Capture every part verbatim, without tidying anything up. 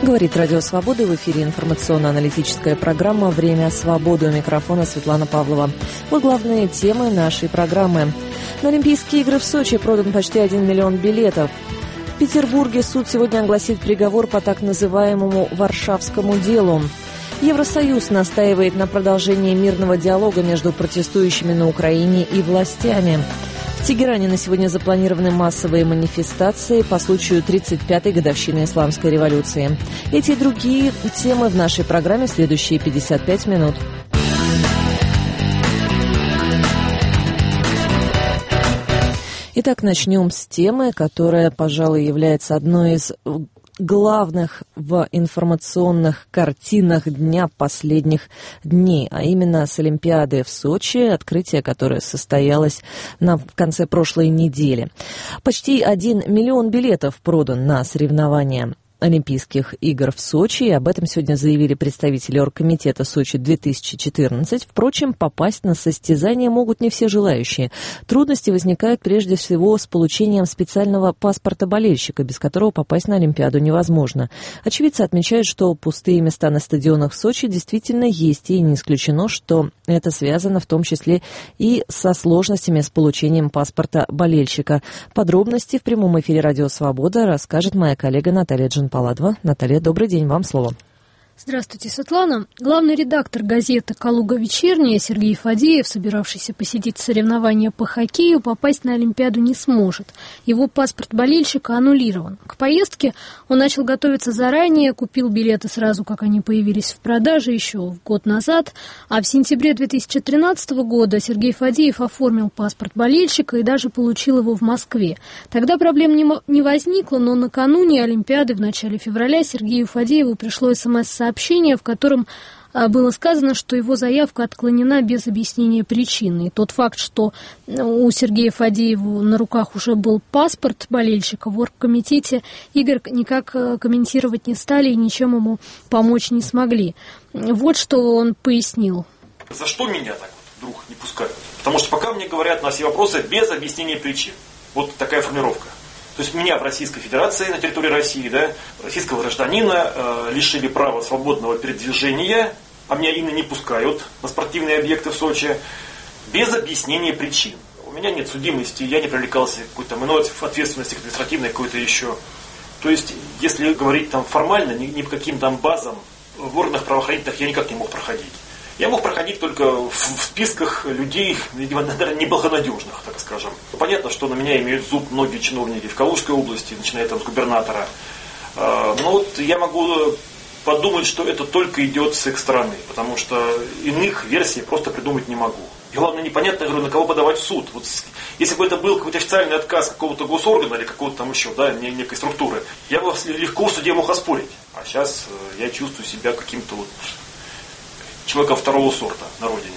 Говорит Радио Свобода, в эфире информационно-аналитическая программа «Время свободы». У микрофона Светлана Павлова. Вот главные темы нашей программы. На Олимпийские игры в Сочи продан почти один миллион билетов. В Петербурге суд сегодня огласит приговор по так называемому Варшавскому делу. Евросоюз настаивает на продолжении мирного диалога между протестующими на Украине и властями. В Тегеране на сегодня запланированы массовые манифестации по случаю тридцать пятой годовщины Исламской революции. Эти и другие темы в нашей программе в следующие пятьдесят пять минут. Итак, начнем с темы, которая, пожалуй, является одной из главных в информационных картинах дня последних дней, а именно с Олимпиады в Сочи, открытие которое состоялось на, в конце прошлой недели. Почти один миллион билетов продан на соревнования Олимпийских игр в Сочи, и об этом сегодня заявили представители оргкомитета Сочи-две тысячи четырнадцать. Впрочем, попасть на состязание могут не все желающие. Трудности возникают прежде всего с получением специального паспорта болельщика, без которого попасть на Олимпиаду невозможно. Очевидцы отмечают, что пустые места на стадионах в Сочи действительно есть, и не исключено, что это связано в том числе и со сложностями с получением паспорта болельщика. Подробности в прямом эфире «Радио Свобода» расскажет моя коллега Наталья Джин Паладова. Наталья, добрый день, вам слово. Здравствуйте, Светлана. Главный редактор газеты «Калуга вечерняя» Сергей Фадеев, собиравшийся посетить соревнования по хоккею, попасть на Олимпиаду не сможет. Его паспорт болельщика аннулирован. К поездке он начал готовиться заранее, купил билеты сразу, как они появились в продаже еще год назад. А в сентябре две тысячи тринадцатого года Сергей Фадеев оформил паспорт болельщика и даже получил его в Москве. Тогда проблем не возникло, но накануне Олимпиады в начале февраля Сергею Фадееву пришло смс-сообщение, сообщение, в котором было сказано, что его заявка отклонена без объяснения причины. И тот факт, что у Сергея Фадеева на руках уже был паспорт болельщика, в оргкомитете игр никак комментировать не стали и ничем ему помочь не смогли. Вот что он пояснил. За что меня так вот вдруг не пускают? Потому что пока мне говорят на все вопросы без объяснения причин. Вот такая формулировка. То есть меня в Российской Федерации, на территории России, да, российского гражданина э, лишили права свободного передвижения, а меня именно не пускают на спортивные объекты в Сочи, без объяснения причин. У меня нет судимости, я не привлекался к какой-то иной ответственности, административной какой-то еще. То есть, если говорить там формально, ни, ни по каким там базам в органах правоохранительных я никак не мог проходить. Я мог проходить только в, в списках людей, видимо, наверное, неблагонадежных, так скажем. Понятно, что на меня имеют зуб многие чиновники в Калужской области, начиная там с губернатора. Но вот я могу подумать, что это только идет с их стороны, потому что иных версий просто придумать не могу. И главное, непонятно, говорю, на кого подавать в суд. Вот если бы это был какой-то официальный отказ какого-то госоргана или какого-то там еще, да, некой структуры, я бы легко в суде мог оспорить. А сейчас я чувствую себя каким-то вот человека второго сорта на родине.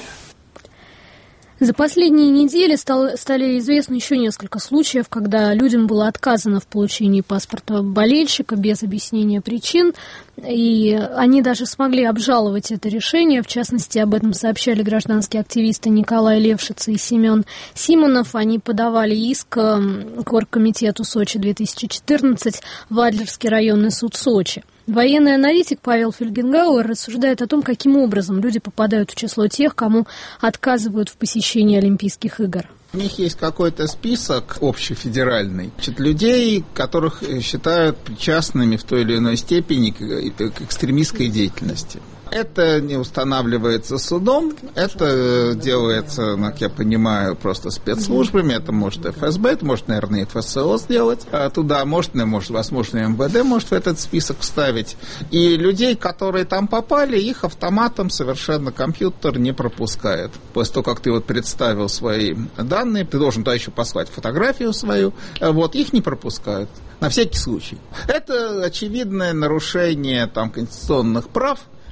За последние недели стало, стали известны еще несколько случаев, когда людям было отказано в получении паспорта болельщика без объяснения причин, и они даже смогли обжаловать это решение. В частности, об этом сообщали гражданские активисты Николай Левшиц и Семен Симонов. Они подавали иск к оргкомитету Сочи-две тысячи четырнадцать в Адлерский районный суд Сочи. Военный аналитик Павел Фельгенгауэр рассуждает о том, каким образом люди попадают в число тех, кому отказывают в посещении Олимпийских игр. У них есть какой-то список общефедеральный, значит, людей, которых считают причастными в той или иной степени к, к экстремистской деятельности. Это не устанавливается судом, это делается, как я понимаю, просто спецслужбами, это может эф эс бэ, это может, наверное, эф эс о сделать. А туда может, может, возможно, эм вэ дэ может в этот список вставить. И людей, которые там попали, их автоматом совершенно компьютер не пропускает. После того, как ты вот представил свои данные, ты должен туда еще послать фотографию свою, вот, их не пропускают. На всякий случай. Это очевидное нарушение там конституционных прав,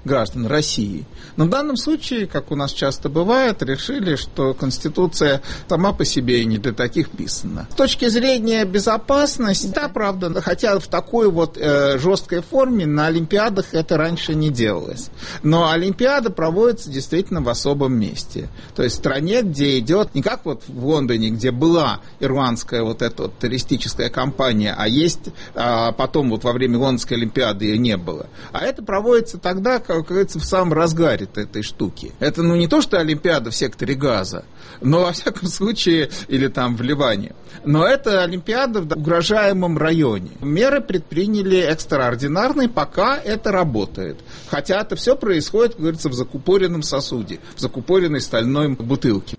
граждан России. Но в данном случае, как у нас часто бывает, решили, что Конституция сама по себе и не для таких писана. С точки зрения безопасности, да, правда, хотя в такой вот э, жесткой форме на Олимпиадах это раньше не делалось. Но Олимпиада проводится действительно в особом месте. То есть в стране, где идет, не как вот в Лондоне, где была ирландская вот эта вот туристическая компания, а есть а потом вот во время Лондонской Олимпиады ее не было. А это проводится тогда, как говорится, в самом разгаре этой штуки. Это, ну, не то, что Олимпиада в секторе Газа, но, во всяком случае, или там в Ливане. Но это Олимпиада в угрожаемом районе. Меры предприняли экстраординарные, пока это работает. Хотя это все происходит, как говорится, в закупоренном сосуде, в закупоренной стальной бутылке.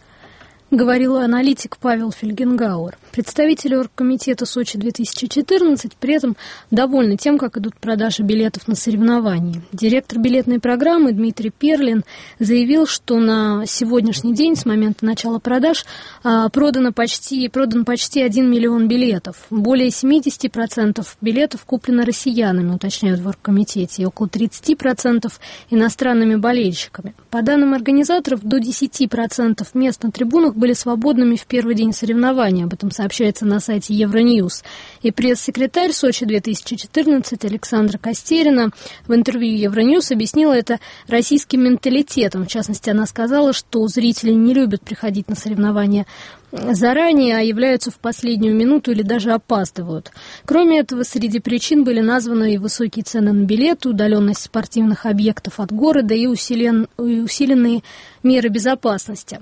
Говорил аналитик Павел Фельгенгауэр. Представители оргкомитета Сочи-две тысячи четырнадцать при этом довольны тем, как идут продажи билетов на соревнования. Директор билетной программы Дмитрий Перлин заявил, что на сегодняшний день, с момента начала продаж, продано почти, продан почти один миллион билетов. Более семьдесят процентов билетов куплено россиянами, уточняют в оргкомитете, и около тридцать процентов иностранными болельщиками. По данным организаторов, до десять процентов мест на трибунах были свободными в первый день соревнований. Об этом сообщается на сайте Евроньюз. И пресс-секретарь Сочи-две тысячи четырнадцать Александра Костерина в интервью Евроньюз объяснила это российским менталитетом. В частности, она сказала, что зрители не любят приходить на соревнования заранее, а являются в последнюю минуту или даже опаздывают. Кроме этого, среди причин были названы и высокие цены на билеты, удаленность спортивных объектов от города и усилен, и усиленные меры безопасности.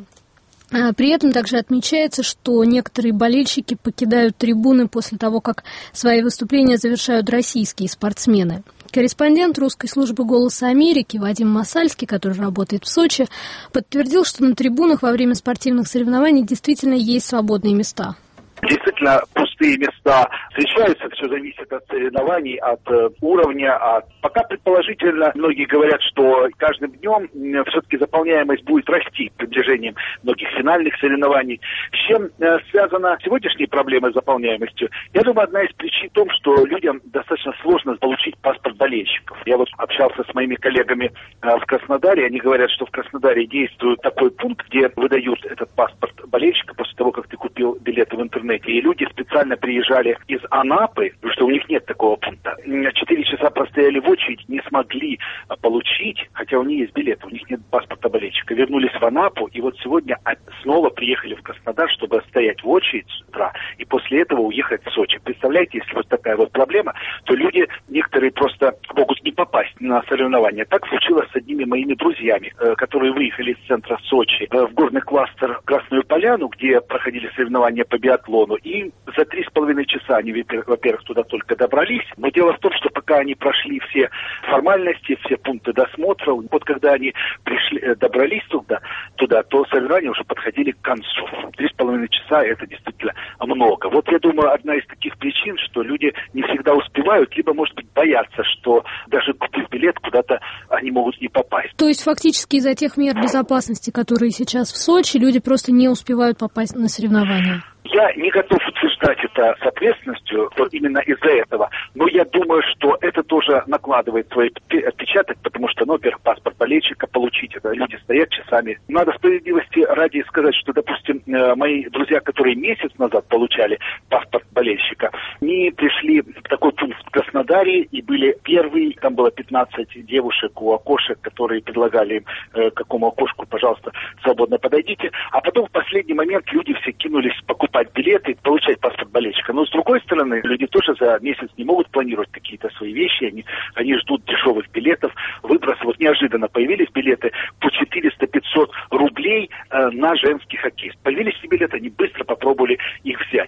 При этом также отмечается, что некоторые болельщики покидают трибуны после того, как свои выступления завершают российские спортсмены. Корреспондент русской службы «Голоса Америки» Вадим Масальский, который работает в Сочи, подтвердил, что на трибунах во время спортивных соревнований действительно есть свободные места. Действительно, пустые места встречаются, все зависит от соревнований, от э, уровня. От... Пока предположительно, многие говорят, что каждым днем э, все-таки заполняемость будет расти с приближением многих финальных соревнований. С чем э, связана сегодняшняя проблема с заполняемостью? Я думаю, одна из причин в том, что людям достаточно сложно получить паспорт болельщиков. Я вот общался с моими коллегами э, в Краснодаре, они говорят, что в Краснодаре действует такой пункт, где выдают этот паспорт болельщика после того, как ты купил билеты в интернете. И люди специально приезжали из Анапы, потому что у них нет такого пункта. Четыре часа простояли в очередь, не смогли получить, хотя у них есть билеты, у них нет паспорта болельщика. Вернулись в Анапу, и вот сегодня снова приехали в Краснодар, чтобы стоять в очередь с утра, и после этого уехать в Сочи. Представляете, если вот такая вот проблема, то люди, некоторые просто могут не попасть на соревнования. Так случилось с одними моими друзьями, которые выехали из центра Сочи в горный кластер Красную Поляну, где проходили соревнования по биатлону. И за три с половиной часа они, во-первых, туда только добрались. Но дело в том, что пока они прошли все формальности, все пункты досмотра, вот когда они пришли, добрались туда, туда, то соревнования уже подходили к концу. Три с половиной часа это действительно много. Вот я думаю, одна из таких причин, что люди не всегда успевают, либо, может быть, боятся, что даже купив билет, куда-то они могут не попасть. То есть фактически из-за тех мер безопасности, которые сейчас в Сочи, люди просто не успевают попасть на соревнования? Я не готов утверждать это с ответственностью, вот именно из-за этого, но я думаю, что это тоже накладывает свой отпечаток, потому что, ну, во-первых, паспорт болельщика получить, это люди стоят часами. Надо справедливости ради сказать, что, допустим, мои друзья, которые месяц назад получали паспорт болельщика, они пришли в такой пункт в Краснодаре и были первые, там было пятнадцать девушек у окошек, которые предлагали им, э, к какому окошку, пожалуйста, свободно подойдите, а потом в последний момент люди все кинулись покупать билеты, получать паспорт болельщика. Но, с другой стороны, люди тоже за месяц не могут планировать какие-то свои вещи, они, они ждут дешевых билетов, выбросов. Вот неожиданно появились билеты по четыреста-пятьсот рублей э, на женский хоккей. Появились эти билеты, они быстро попробовали их взять.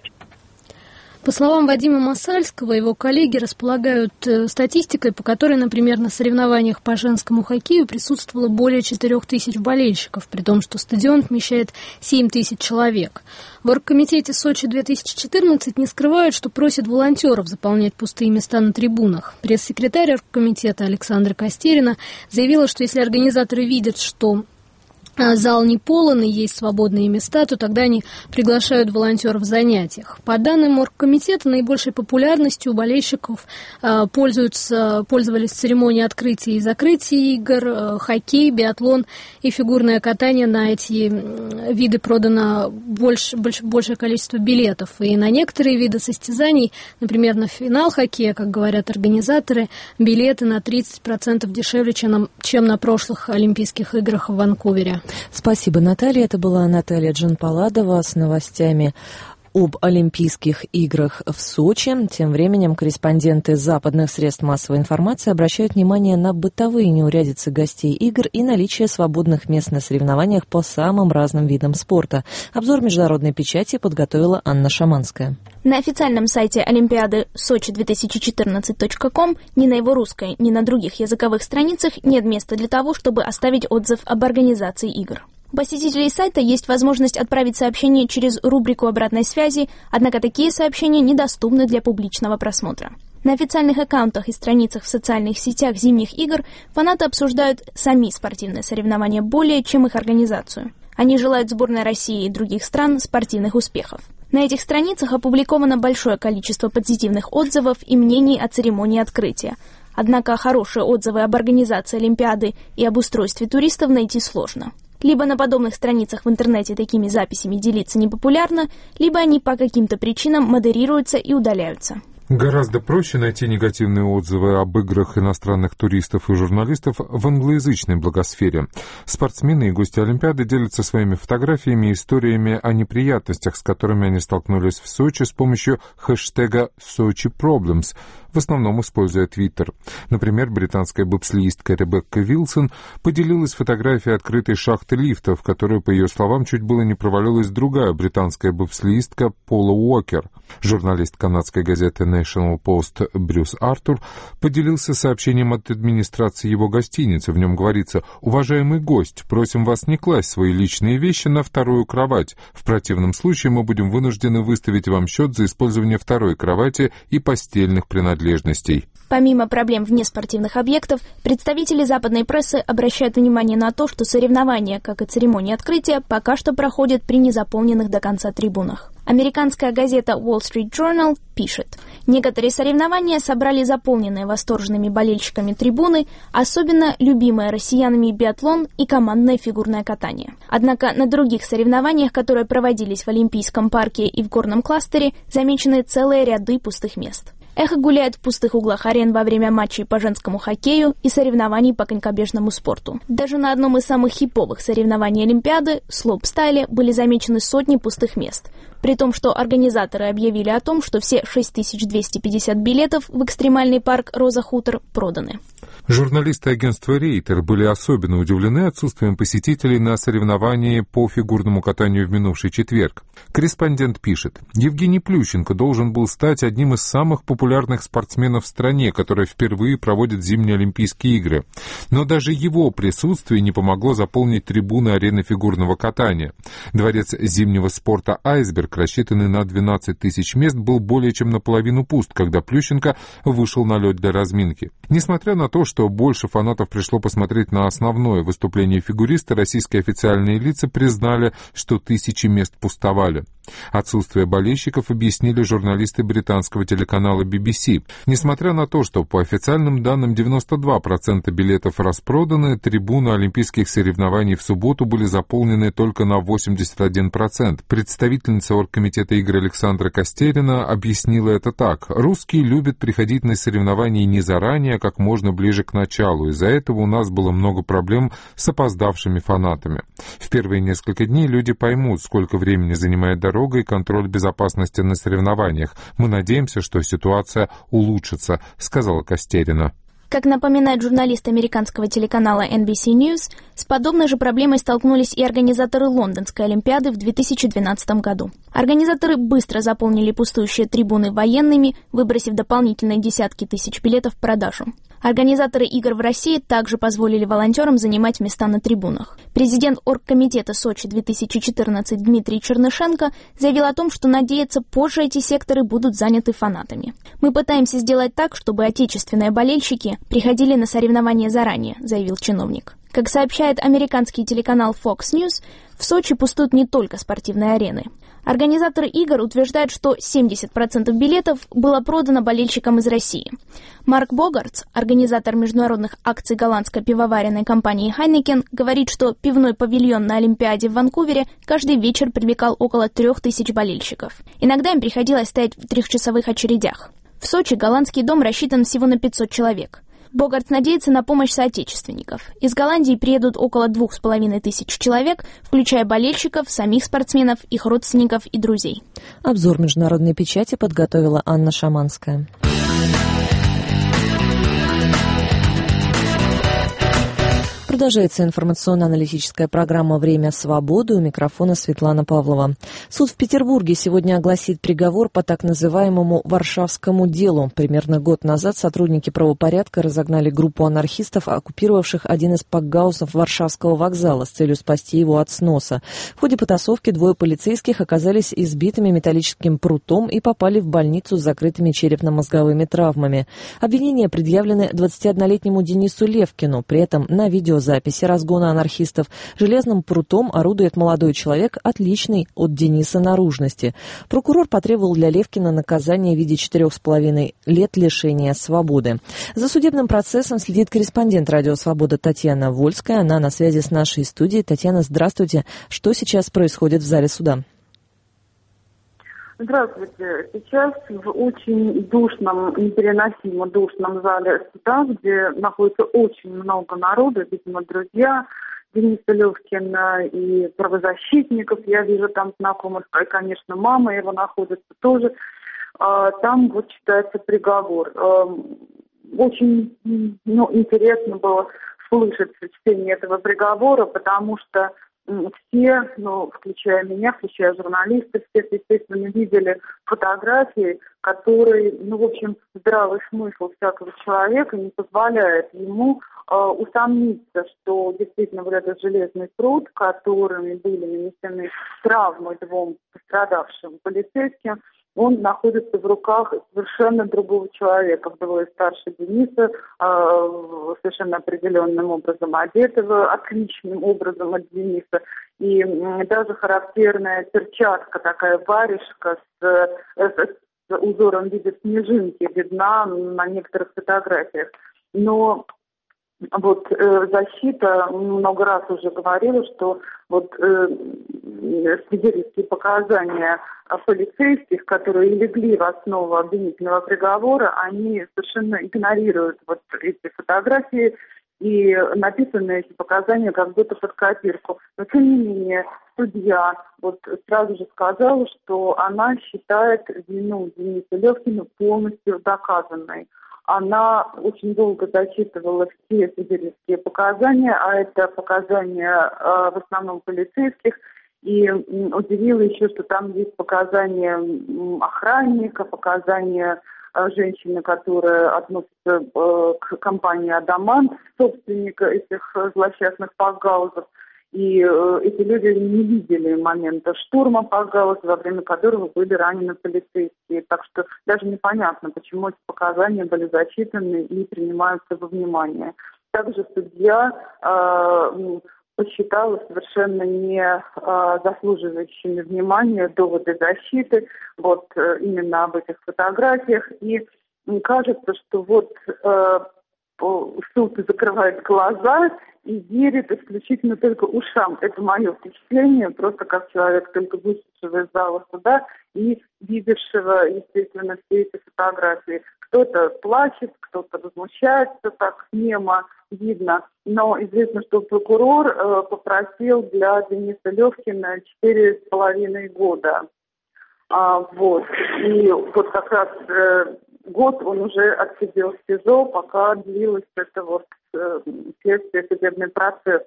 По словам Вадима Масальского, его коллеги располагают статистикой, по которой, например, на соревнованиях по женскому хоккею присутствовало более четырех тысяч болельщиков, при том, что стадион вмещает семь тысяч человек. В оргкомитете Сочи-две тысячи четырнадцать не скрывают, что просят волонтеров заполнять пустые места на трибунах. Пресс-секретарь оргкомитета Александра Костерина заявила, что если организаторы видят, что зал не полон и есть свободные места, то тогда они приглашают волонтеров в занятиях. По данным оргкомитета, наибольшей популярностью у болельщиков э, пользуются, пользовались церемонии открытия и закрытия игр, э, хоккей, биатлон и фигурное катание. На эти виды продано больше, больше, большее количество билетов. И на некоторые виды состязаний, например, на финал хоккея, как говорят организаторы, билеты на тридцать процентов дешевле, чем на, чем на прошлых Олимпийских играх в Ванкувере. Спасибо, Наталья. Это была Наталья Джанпаладова с новостями об Олимпийских играх в Сочи. Тем временем корреспонденты западных средств массовой информации обращают внимание на бытовые неурядицы гостей игр и наличие свободных мест на соревнованиях по самым разным видам спорта. Обзор международной печати подготовила Анна Шаманская. На официальном сайте Олимпиады сочи две тысячи четырнадцать точка ком ни на его русской, ни на других языковых страницах нет места для того, чтобы оставить отзыв об организации игр. У посетителей сайта есть возможность отправить сообщение через рубрику обратной связи, однако такие сообщения недоступны для публичного просмотра. На официальных аккаунтах и страницах в социальных сетях зимних игр фанаты обсуждают сами спортивные соревнования более, чем их организацию. Они желают сборной России и других стран спортивных успехов. На этих страницах опубликовано большое количество позитивных отзывов и мнений о церемонии открытия. Однако хорошие отзывы об организации Олимпиады и об устройстве туристов найти сложно. Либо на подобных страницах в интернете такими записями делиться непопулярно, либо они по каким-то причинам модерируются и удаляются. Гораздо проще найти негативные отзывы об играх иностранных туристов и журналистов в англоязычной блогосфере. Спортсмены и гости Олимпиады делятся своими фотографиями и историями о неприятностях, с которыми они столкнулись в Сочи с помощью хэштега «Sochi Problems», в основном используя Твиттер. Например, британская бобслеистка Ребекка Вилсон поделилась фотографией открытой шахты лифта, в которую, по ее словам, чуть было не провалилась другая британская бобслеистка Пола Уокер. Журналист канадской газеты National Post Брюс Артур поделился сообщением от администрации его гостиницы. В нем говорится: «Уважаемый гость, просим вас не класть свои личные вещи на вторую кровать. В противном случае мы будем вынуждены выставить вам счет за использование второй кровати и постельных принадлежностей». Помимо проблем вне спортивных объектов, представители западной прессы обращают внимание на то, что соревнования, как и церемония открытия, пока что проходят при незаполненных до конца трибунах. Американская газета Wall Street Journal пишет: некоторые соревнования собрали заполненные восторженными болельщиками трибуны, особенно любимые россиянами биатлон и командное фигурное катание. Однако на других соревнованиях, которые проводились в Олимпийском парке и в горном кластере, замечены целые ряды пустых мест. Эхо гуляет в пустых углах арен во время матчей по женскому хоккею и соревнований по конькобежному спорту. Даже на одном из самых хиповых соревнований Олимпиады, слоупстайле, были замечены сотни пустых мест. При том, что организаторы объявили о том, что все шесть тысяч двести пятьдесят билетов в экстремальный парк Роза Хутор проданы. Журналисты агентства Рейтер были особенно удивлены отсутствием посетителей на соревновании по фигурному катанию в минувший четверг. Корреспондент пишет: Евгений Плющенко должен был стать одним из самых популярных спортсменов в стране, которая впервые проводит зимние Олимпийские игры. Но даже его присутствие не помогло заполнить трибуны арены фигурного катания. Дворец зимнего спорта «Айсберг», рассчитанный на двенадцать тысяч мест, был более чем наполовину пуст, когда Плющенко вышел на лед для разминки. Несмотря на то, что больше фанатов пришло посмотреть на основное выступление фигуриста, российские официальные лица признали, что тысячи мест пустовали. Отсутствие болельщиков объяснили журналисты британского телеканала би би си. Несмотря на то, что по официальным данным девяносто два процента билетов распроданы, трибуны олимпийских соревнований в субботу были заполнены только на восемьдесят один процент. Представительница оргкомитета игр Александра Костерина объяснила это так: русские любят приходить на соревнования не заранее, а как можно ближе к началу. Из-за этого у нас было много проблем с опоздавшими фанатами. В первые несколько дней люди поймут, сколько времени занимает дорога и контроль безопасности на соревнованиях. Мы надеемся, что ситуация улучшится, сказала Костерина. Как напоминает журналист американского телеканала эн би си News, с подобной же проблемой столкнулись и организаторы Лондонской Олимпиады в две тысячи двенадцатом году. Организаторы быстро заполнили пустующие трибуны военными, выбросив дополнительные десятки тысяч билетов в продажу. Организаторы игр в России также позволили волонтерам занимать места на трибунах. Президент оргкомитета Сочи две тысячи четырнадцать Дмитрий Чернышенко заявил о том, что надеется, позже эти секторы будут заняты фанатами. «Мы пытаемся сделать так, чтобы отечественные болельщики приходили на соревнования заранее», — заявил чиновник. Как сообщает американский телеканал Fox News, в Сочи пустуют не только спортивные арены. Организаторы игр утверждают, что семьдесят процентов билетов было продано болельщикам из России. Марк Богартс, организатор международных акций голландской пивоваренной компании Heineken, говорит, что пивной павильон на Олимпиаде в Ванкувере каждый вечер привлекал около трех тысяч болельщиков. Иногда им приходилось стоять в трехчасовых очередях. В Сочи голландский дом рассчитан всего на пятьсот человек. Богарт надеется на помощь соотечественников. Из Голландии приедут около двух с половиной тысяч человек, включая болельщиков, самих спортсменов, их родственников и друзей. Обзор международной печати подготовила Анна Шаманская. Продолжается информационно-аналитическая программа «Время свободы». У микрофона Светлана Павлова. Суд в Петербурге сегодня огласит приговор по так называемому «Варшавскому делу». Примерно год назад сотрудники правопорядка разогнали группу анархистов, оккупировавших один из пакгаусов Варшавского вокзала с целью спасти его от сноса. В ходе потасовки двое полицейских оказались избитыми металлическим прутом и попали в больницу с закрытыми черепно-мозговыми травмами. Обвинения предъявлены двадцатиоднолетнему Денису Левкину. При этом на видео записи разгона анархистов железным прутом орудует молодой человек, отличный от Дениса наружности. Прокурор потребовал для Левкина наказания в виде четырех с половиной лет лишения свободы. За судебным процессом следит корреспондент «Радио Свобода» Татьяна Вольская. Она на связи с нашей студией. Татьяна, здравствуйте. Что сейчас происходит в зале суда? Здравствуйте. Сейчас в очень душном, непереносимо душном зале суда, где находится очень много народу, видимо, друзья Дениса Левкина и правозащитников, я вижу там знакомых, и, конечно, мама его находится тоже. Там вот читается приговор. Очень ну, интересно было слышать чтение этого приговора, потому что все, ну, включая меня, включая журналистов, все, естественно, видели фотографии, которые, ну, в общем, здравый смысл всякого человека не позволяет ему э, усомниться, что действительно вот этот железный пруд, которыми были нанесены травмы двум пострадавшим полицейским, он находится в руках совершенно другого человека, вдвое старше Дениса, э, совершенно определенным образом одетого, отличным образом от Дениса. И э, даже характерная перчатка, такая варежка с, с, с узором в виде снежинки видна на некоторых фотографиях. Но вот э, защита много раз уже говорила, что вот э, свидетельские показания полицейских, которые легли в основу обвинительного приговора, они совершенно игнорируют вот эти фотографии и написаны эти показания как будто под копирку. Но тем не менее судья вот сразу же сказала, что она считает вину Дениса Левкина полностью доказанной. Она очень долго зачитывала все свидетельские показания, а это показания э, в основном полицейских, и м, удивило еще, что там есть показания м, охранника, показания э, женщины, которая относится э, к компании «Адамант», собственника этих э, злосчастных пакгаузов. И э, эти люди не видели момента штурма пакгауза, во время которого были ранены полицейские. Так что даже непонятно, почему эти показания были зачитаны и принимаются во внимание. Также судья э, посчитала совершенно не э, заслуживающими внимания доводы защиты вот э, именно об этих фотографиях. И мне кажется, что вот э, суд закрывает глаза и верит исключительно только ушам. Это мое впечатление, просто как человек, только вышедшего из зала суда и видевшего, естественно, все эти фотографии. Кто-то плачет, кто-то возмущается, так немо видно. Но известно, что прокурор э, попросил для Дениса Левкина четыре с половиной года. А, вот. И вот как раз э, год он уже отсидел в СИЗО, пока длилось это вот э, следствие, судебный процесс.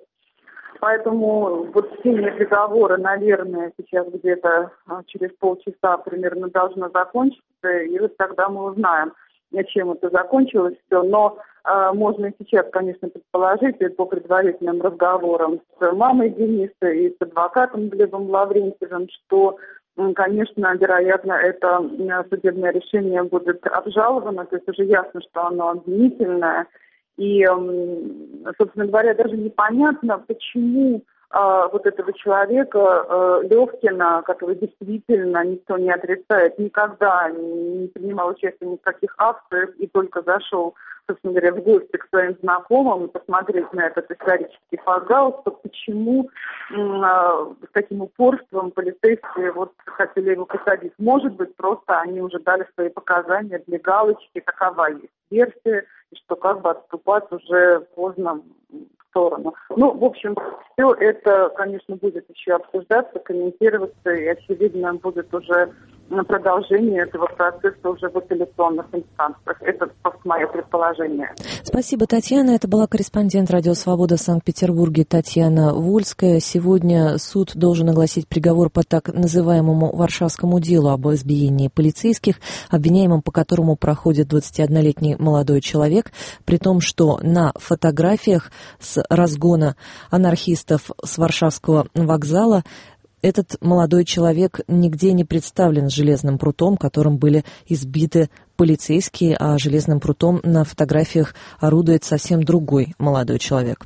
Поэтому вот чтение приговора, наверное, сейчас где-то а, через полчаса примерно должно закончиться, и вот тогда мы узнаем, чем это закончилось все, но э, можно и сейчас, конечно, предположить, и по предварительным разговорам с мамой Дениса и с адвокатом Глебом Лаврентьевым, что, конечно, вероятно, это судебное решение будет обжаловано, то есть уже ясно, что оно обвинительное. И, собственно говоря, даже непонятно, почему а, вот этого человека, а, Левкина, который действительно, никто не отрицает, никогда не принимал участия ни в каких акциях и только зашел, собственно говоря, в гости к своим знакомым и посмотреть на этот исторический пожалуйста, почему а, с таким упорством полицейские вот хотели его посадить. Может быть, просто они уже дали свои показания для галочки, такова есть версия, и что как бы отступать уже поздно в сторону. Ну, в общем, все это, конечно, будет еще обсуждаться, комментироваться, и, очевидно, будет уже продолжение этого процесса уже в апелляционных инстанциях. Это просто мое предположение. Спасибо, Татьяна. Это была корреспондент «Радио Свобода» в Санкт-Петербурге Татьяна Вольская. Сегодня суд должен огласить приговор по так называемому Варшавскому делу об избиении полицейских, обвиняемым по которому проходит двадцатиоднолетний молодой человек, при том, что на фотографиях с разгона анархистов с Варшавского вокзала этот молодой человек нигде не представлен с железным прутом, которым были избиты полицейские, а железным прутом на фотографиях орудует совсем другой молодой человек.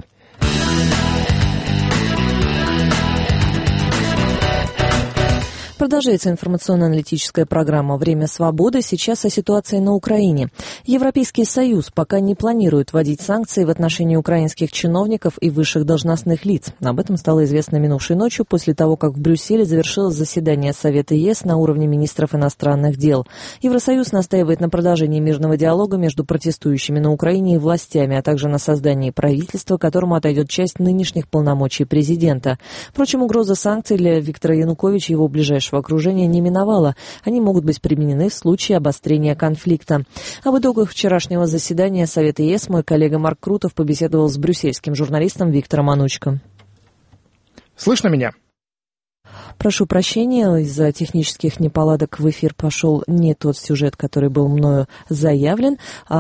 Продолжается информационно-аналитическая программа «Время свободы». Сейчас о ситуации на Украине. Европейский Союз пока не планирует вводить санкции в отношении украинских чиновников и высших должностных лиц. Об этом стало известно минувшей ночью после того, как в Брюсселе завершилось заседание Совета ЕС на уровне министров иностранных дел. Евросоюз настаивает на продолжении мирного диалога между протестующими на Украине и властями, а также на создании правительства, которому отойдет часть нынешних полномочий президента. Впрочем, угроза санкций для Виктора Януковича и его ближайшего окружения не миновала. Они могут быть применены в случае обострения конфликта. Об итогах вчерашнего заседания Совета ЕС мой коллега Марк Крутов побеседовал с брюссельским журналистом Виктором Анучко. Слышно меня? Прошу прощения, из-за технических неполадок в эфир пошел не тот сюжет, который был мною заявлен.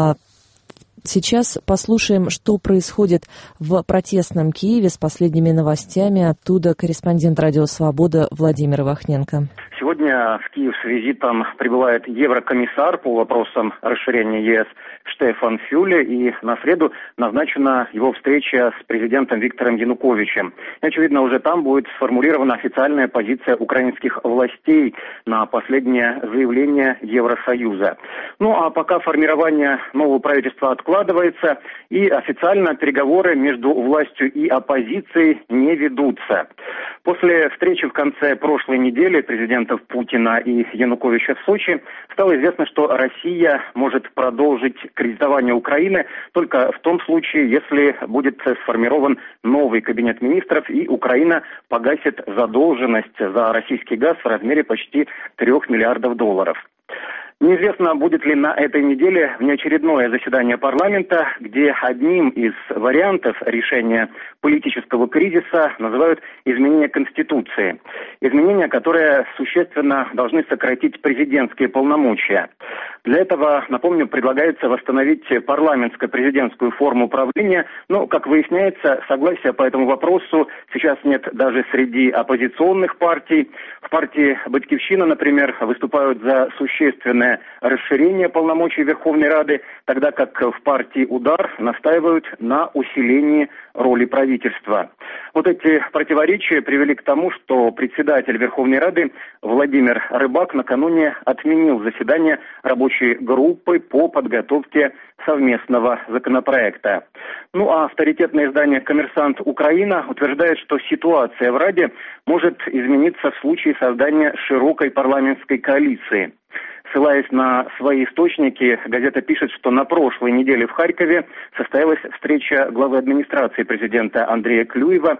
Сейчас послушаем, что происходит в протестном Киеве с последними новостями. Оттуда корреспондент «Радио Свобода» Владимир Вахненко. Сегодня в Киев с визитом прибывает еврокомиссар по вопросам расширения ЕС Штефан Фюле, и на среду назначена его встреча с президентом Виктором Януковичем. И, очевидно, уже там будет сформулирована официальная позиция украинских властей на последнее заявление Евросоюза. Ну а пока формирование нового правительства откладывается, и официально переговоры между властью и оппозицией не ведутся. После встречи в конце прошлой недели президентов Путина и Януковича в Сочи стало известно, что Россия может продолжить кредитование Украины только в том случае, если будет сформирован новый кабинет министров и Украина погасит задолженность за российский газ в размере почти трех миллиардов долларов. Неизвестно, будет ли на этой неделе внеочередное заседание парламента, где одним из вариантов решения политического кризиса называют изменение Конституции. Изменения, которые существенно должны сократить президентские полномочия. Для этого, напомню, предлагается восстановить парламентско-президентскую форму правления, но, как выясняется, согласия по этому вопросу сейчас нет даже среди оппозиционных партий. В партии «Батькивщина», например, выступают за существенное расширение полномочий Верховной Рады, тогда как в партии «Удар» настаивают на усилении роли правительства. Вот эти противоречия привели к тому, что председатель Верховной Рады Владимир Рыбак накануне отменил заседание рабочей группы по подготовке совместного законопроекта. Ну а авторитетное издание «Коммерсант Украина» утверждает, что ситуация в Раде может измениться в случае создания широкой парламентской коалиции. Ссылаясь на свои источники, газета пишет, что на прошлой неделе в Харькове состоялась встреча главы администрации президента Андрея Клюева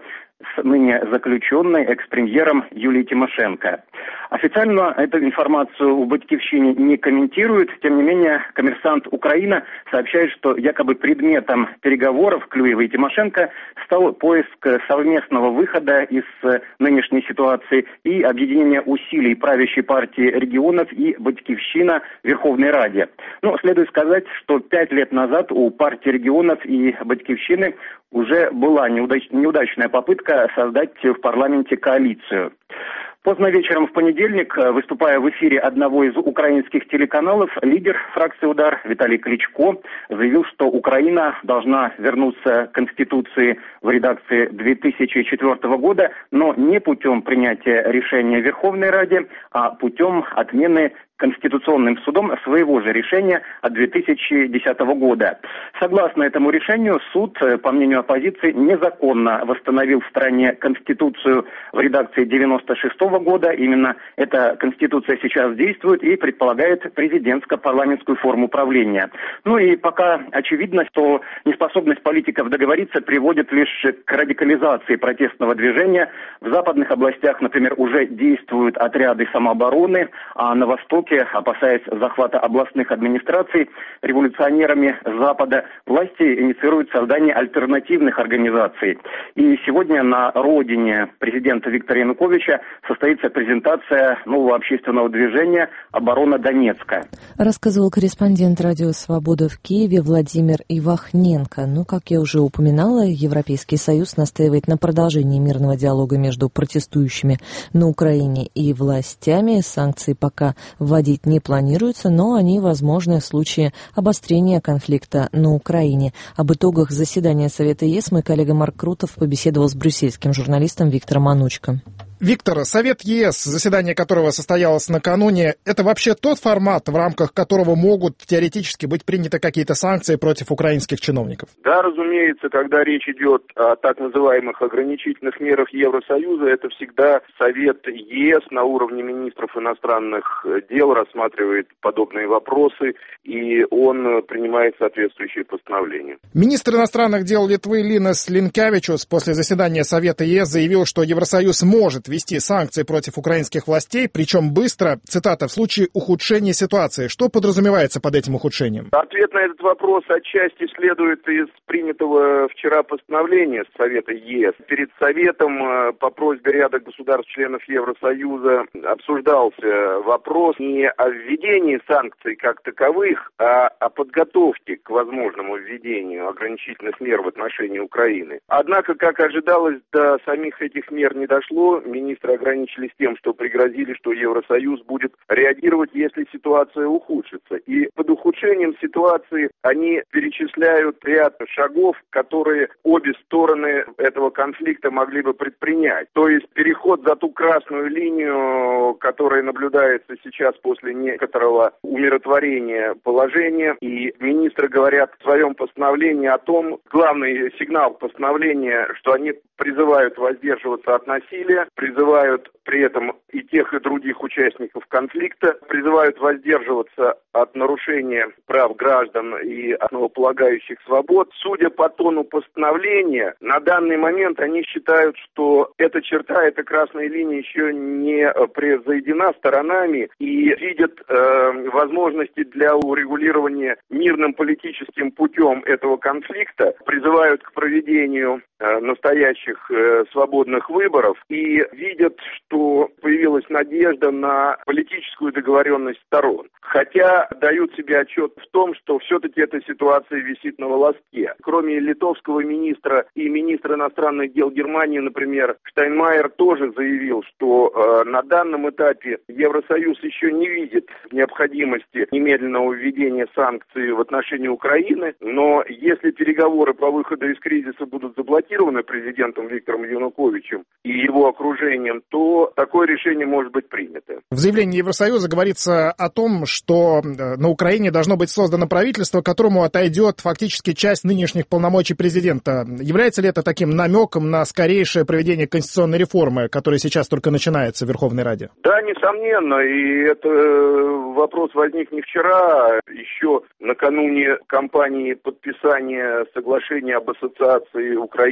с ныне заключенной экс-премьером Юлией Тимошенко. Официально эту информацию в «Батькивщине» не комментируют. Тем не менее, «Коммерсант Украина» сообщает, что якобы предметом переговоров Клюевой и Тимошенко стал поиск совместного выхода из нынешней ситуации и объединение усилий правящей партии регионов и «Батькивщина» в Верховной Раде. Но следует сказать, что пять лет назад у партии регионов и «Батькивщины» уже была неудач- неудачная попытка создать в парламенте коалицию. Поздно вечером в понедельник, выступая в эфире одного из украинских телеканалов, лидер фракции «Удар» Виталий Кличко заявил, что Украина должна вернуться к Конституции в редакции две тысячи четвёртого года, но не путем принятия решения в Верховной Раде, а путем отмены Конституционным судом своего же решения от две тысячи десятого года. Согласно этому решению, суд, по мнению оппозиции, незаконно восстановил в стране Конституцию в редакции девяносто шестого года. Именно эта Конституция сейчас действует и предполагает президентско-парламентскую форму правления. Ну и пока очевидно, что неспособность политиков договориться приводит лишь к радикализации протестного движения. В западных областях, например, уже действуют отряды самообороны, а на востоке, опасаясь захвата областных администраций революционерами Запада, власти инициируют создание альтернативных организаций. И сегодня на родине президента Виктора Януковича состоится презентация нового общественного движения «Оборона Донецка». Рассказывал корреспондент «Радио Свобода» в Киеве Владимир Ивахненко. Ну, как я уже упоминала, Европейский Союз настаивает на продолжении мирного диалога между протестующими на Украине и властями. Санкции пока вводить не планируется, но они возможны в случае обострения конфликта на Украине. Об итогах заседания Совета ЕС мой коллега Марк Крутов побеседовал с брюссельским журналистом Виктором Анучко. Виктор, Совет ЕС, заседание которого состоялось накануне, это вообще тот формат, в рамках которого могут теоретически быть приняты какие-то санкции против украинских чиновников? Да, разумеется, когда речь идет о так называемых ограничительных мерах Евросоюза, это всегда Совет ЕС на уровне министров иностранных дел рассматривает подобные вопросы, и он принимает соответствующие постановления. Министр иностранных дел Литвы Линас Линкевичус после заседания Совета ЕС заявил, что Евросоюз может ввести санкции против украинских властей, причем быстро, цитата, в случае ухудшения ситуации. Что подразумевается под этим ухудшением? Ответ на этот вопрос отчасти следует из принятого вчера постановления Совета ЕС. Перед Советом по просьбе ряда государств-членов Евросоюза обсуждался вопрос не о введении санкций как таковых, а о подготовке к возможному введению ограничительных мер в отношении Украины. Однако, как ожидалось, до самих этих мер не дошло. Министры ограничились тем, что пригрозили, что Евросоюз будет реагировать, если ситуация ухудшится. И под ухудшением ситуации они перечисляют ряд шагов, которые обе стороны этого конфликта могли бы предпринять. То есть переход за ту красную линию, которая наблюдается сейчас после некоторого умиротворения положения. И министры говорят в своем постановлении о том, главный сигнал постановления, что они призывают воздерживаться от насилия, призывают при этом и тех, и других участников конфликта, призывают воздерживаться от нарушения прав граждан и основополагающих свобод. Судя по тону постановления, на данный момент они считают, что эта черта, эта красная линия еще не превзойдена сторонами и видят э, возможности для урегулирования мирным политическим путем этого конфликта, призывают к проведению э, настоящих э, свободных выборов и видят, что появилась надежда на политическую договоренность сторон. Хотя дают себе отчет в том, что все-таки эта ситуация висит на волоске. Кроме литовского министра и министра иностранных дел Германии, например, Штайнмайер тоже заявил, что э, на данном этапе Евросоюз еще не видит необходимости немедленного введения санкций в отношении Украины, но если переговоры по выходу из кризиса будут заблокированы президентом Виктором Януковичем и его окружением, то такое решение может быть принято. В заявлении Евросоюза говорится о том, что на Украине должно быть создано правительство, которому отойдет фактически часть нынешних полномочий президента. Является ли это таким намеком на скорейшее проведение конституционной реформы, которая сейчас только начинается в Верховной Раде? Да, несомненно, и это вопрос возник не вчера, еще накануне кампании подписания соглашения об ассоциации Украины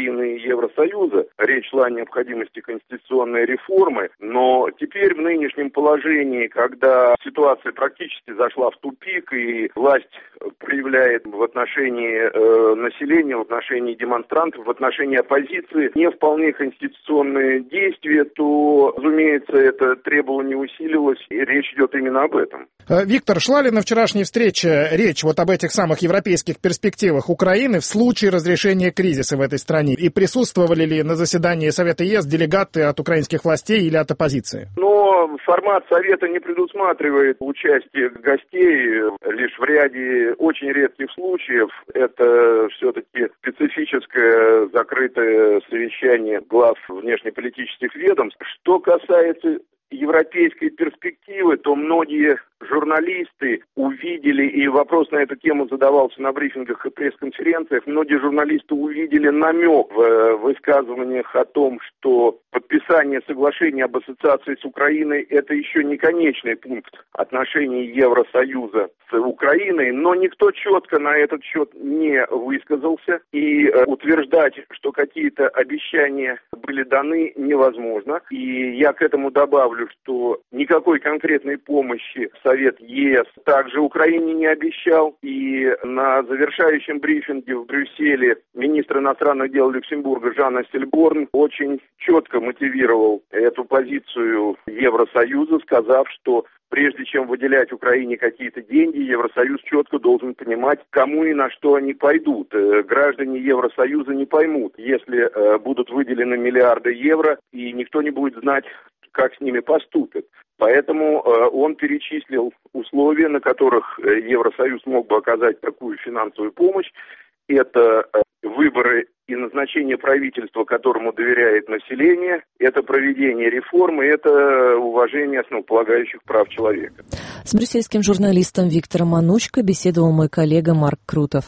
Украины и Евросоюза. Речь шла о необходимости конституционной реформы, но теперь в нынешнем положении, когда ситуация практически зашла в тупик и власть проявляет в отношении э, населения, в отношении демонстрантов, в отношении оппозиции не вполне конституционные действия, то, разумеется, это требование усилилось, и речь идет именно об этом. Виктор, шла ли на вчерашней встрече речь вот об этих самых европейских перспективах Украины в случае разрешения кризиса в этой стране? И присутствовали ли на заседании Совета ЕС делегаты от украинских властей или от оппозиции? Но формат Совета не предусматривает участие гостей. Лишь в ряде очень редких случаев это все-таки специфическое закрытое совещание глав внешнеполитических ведомств. Что касается европейской перспективы, то многие журналисты увидели, и вопрос на эту тему задавался на брифингах и пресс-конференциях, многие журналисты увидели намек в высказываниях о том, что подписание соглашения об ассоциации с Украиной – это еще не конечный пункт отношений Евросоюза с Украиной, но никто четко на этот счет не высказался, и утверждать, что какие-то обещания были даны, невозможно. И я к этому добавлю, что никакой конкретной помощи Совет ЕС также Украине не обещал. И на завершающем брифинге в Брюсселе министр иностранных дел Люксембурга Жан Ассельборн очень четко мотивировал эту позицию Евросоюза, сказав, что прежде чем выделять Украине какие-то деньги, Евросоюз четко должен понимать, кому и на что они пойдут. Граждане Евросоюза не поймут, если будут выделены миллиарды евро, и никто не будет знать, как с ними поступят. Поэтому он перечислил условия, на которых Евросоюз мог бы оказать такую финансовую помощь. Это выборы и назначение правительства, которому доверяет население, это проведение реформы, это уважение основополагающих прав человека. С брюссельским журналистом Виктором Анучко беседовал мой коллега Марк Крутов.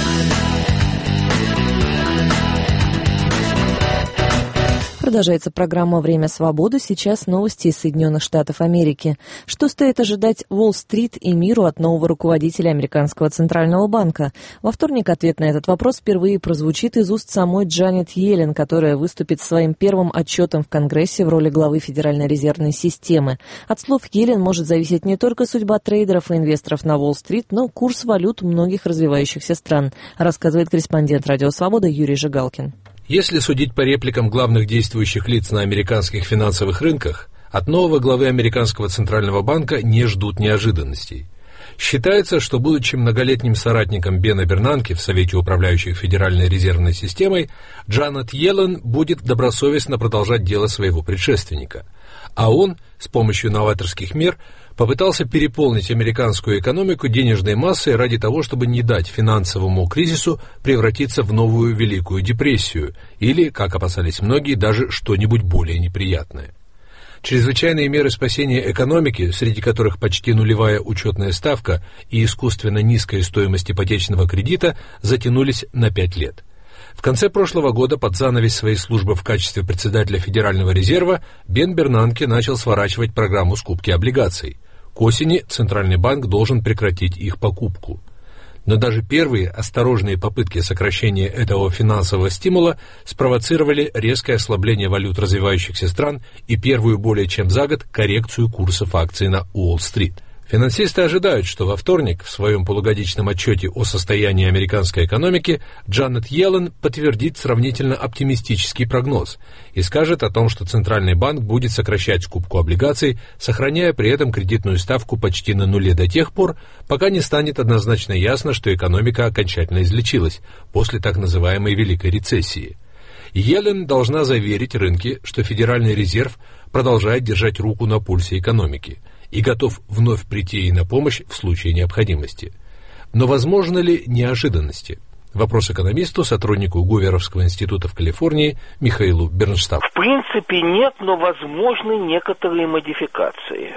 Продолжается программа «Время свободы». Сейчас новости из Соединенных Штатов Америки. Что стоит ожидать Уолл-стрит и миру от нового руководителя Американского Центрального банка? Во вторник ответ на этот вопрос впервые прозвучит из уст самой Джанет Йеллен, которая выступит своим первым отчетом в Конгрессе в роли главы Федеральной резервной системы. От слов Йеллен может зависеть не только судьба трейдеров и инвесторов на Уолл-стрит, но курс валют многих развивающихся стран, рассказывает корреспондент «Радио Свобода» Юрий Жигалкин. Если судить по репликам главных действующих лиц на американских финансовых рынках, от нового главы Американского Центрального банка не ждут неожиданностей. Считается, что, будучи многолетним соратником Бена Бернанке в Совете управляющих Федеральной резервной системой, Джанет Йеллен будет добросовестно продолжать дело своего предшественника. А он, с помощью новаторских мер, попытался переполнить американскую экономику денежной массой ради того, чтобы не дать финансовому кризису превратиться в новую Великую депрессию или, как опасались многие, даже что-нибудь более неприятное. Чрезвычайные меры спасения экономики, среди которых почти нулевая учетная ставка и искусственно низкая стоимость ипотечного кредита, затянулись на пять лет. В конце прошлого года под занавес своей службы в качестве председателя Федерального резерва Бен Бернанке начал сворачивать программу скупки облигаций. К осени Центральный банк должен прекратить их покупку. Но даже первые осторожные попытки сокращения этого финансового стимула спровоцировали резкое ослабление валют развивающихся стран и первую более чем за год коррекцию курсов акций на Уолл-стрит. Финансисты ожидают, что во вторник в своем полугодичном отчете о состоянии американской экономики Джанет Йеллен подтвердит сравнительно оптимистический прогноз и скажет о том, что Центральный банк будет сокращать скупку облигаций, сохраняя при этом кредитную ставку почти на нуле до тех пор, пока не станет однозначно ясно, что экономика окончательно излечилась после так называемой Великой рецессии. Йеллен должна заверить рынки, что Федеральный резерв продолжает держать руку на пульсе экономики и готов вновь прийти ей на помощь в случае необходимости. Но возможны ли неожиданности? Вопрос экономисту, сотруднику Гуверовского института в Калифорнии Михаилу Бернштадту. В принципе нет, но возможны некоторые модификации.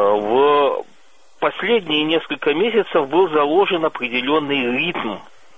В последние несколько месяцев был заложен определенный ритм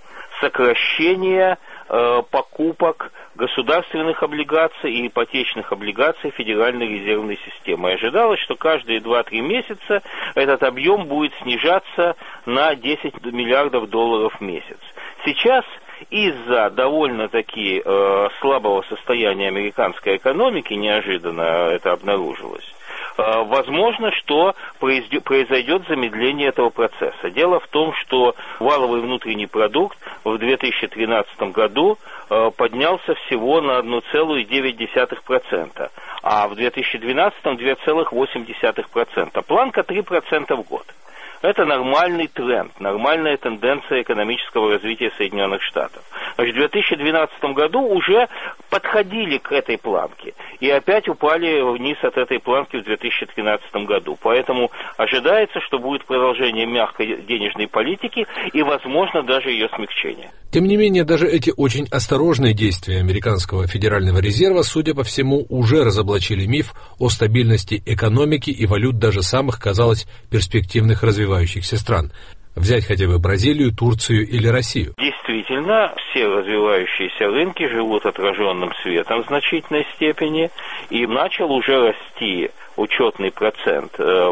сокращения покупок государственных облигаций и ипотечных облигаций Федеральной резервной системы. Ожидалось, что каждые два-три месяца этот объем будет снижаться на десять миллиардов долларов в месяц. Сейчас из-за довольно-таки э, слабого состояния американской экономики, неожиданно это обнаружилось, э, возможно, что произойдет замедление этого процесса. Дело в том, что валовый внутренний продукт в две тысячи тринадцатом году э, поднялся всего на одна целая девять десятых процента, а в две тысячи двенадцатом два целых восемь десятых процента. Планка три процента в год. Это нормальный тренд, нормальная тенденция экономического развития Соединенных Штатов. Значит, в две тысячи двенадцатом году уже подходили к этой планке и опять упали вниз от этой планки в две тысячи тринадцатом году. Поэтому ожидается, что будет продолжение мягкой денежной политики и, возможно, даже ее смягчение. Тем не менее, даже эти очень осторожные действия американского Федерального резерва, судя по всему, уже разоблачили миф о стабильности экономики и валют даже самых, казалось, перспективных развивающихся стран. Взять хотя бы Бразилию, Турцию или Россию. Действительно, все развивающиеся рынки живут отраженным светом в значительной степени, и начал уже расти учетный процент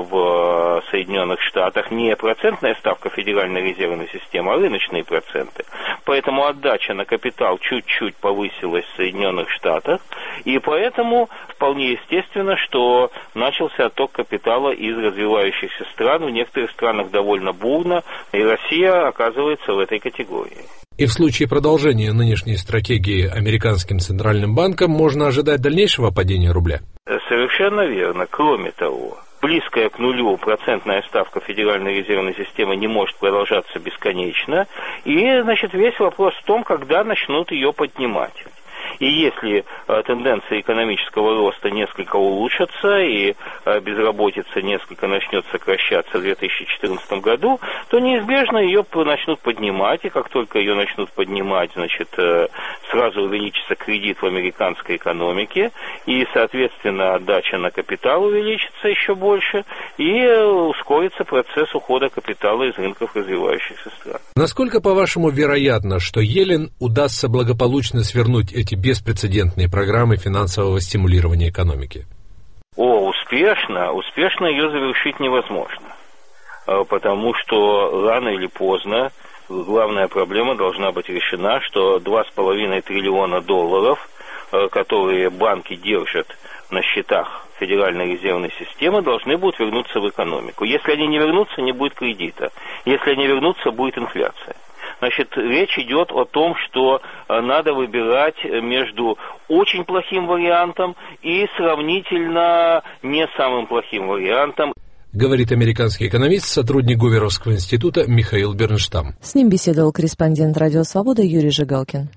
в Соединенных Штатах, не процентная ставка Федеральной резервной системы, а рыночные проценты. Поэтому отдача на капитал чуть-чуть повысилась в Соединенных Штатах, и поэтому вполне естественно, что начался отток капитала из развивающихся стран, в некоторых странах довольно бурно, и Россия оказывается в этой категории. И в случае продолжения нынешней стратегии американским центральным банком можно ожидать дальнейшего падения рубля? Совершенно верно. Кроме того, близкая к нулю процентная ставка Федеральной резервной системы не может продолжаться бесконечно. И, значит, весь вопрос в том, когда начнут ее поднимать. И если э, тенденции экономического роста несколько улучшатся и э, безработица несколько начнет сокращаться в две тысячи четырнадцатом году, то неизбежно ее начнут поднимать, и как только ее начнут поднимать, значит, э, сразу увеличится кредит в американской экономике, и, соответственно, отдача на капитал увеличится еще больше, и э, ускорится процесс ухода капитала из рынков развивающихся стран. Насколько, по-вашему, вероятно, что Йеллен удастся благополучно свернуть эти беспрецедентные программы финансового стимулирования экономики? О, успешно, успешно ее завершить невозможно, потому что рано или поздно главная проблема должна быть решена, что два с половиной триллиона долларов, которые банки держат на счетах Федеральной резервной системы, должны будут вернуться в экономику. Если они не вернутся, не будет кредита. Если они вернутся, будет инфляция. Значит, речь идет о том, что надо выбирать между очень плохим вариантом и сравнительно не самым плохим вариантом. Говорит американский экономист, сотрудник Говерловского института Михаил Бернштам. С ним беседовал корреспондент «Радио Свобода» Юрий Жигалкин.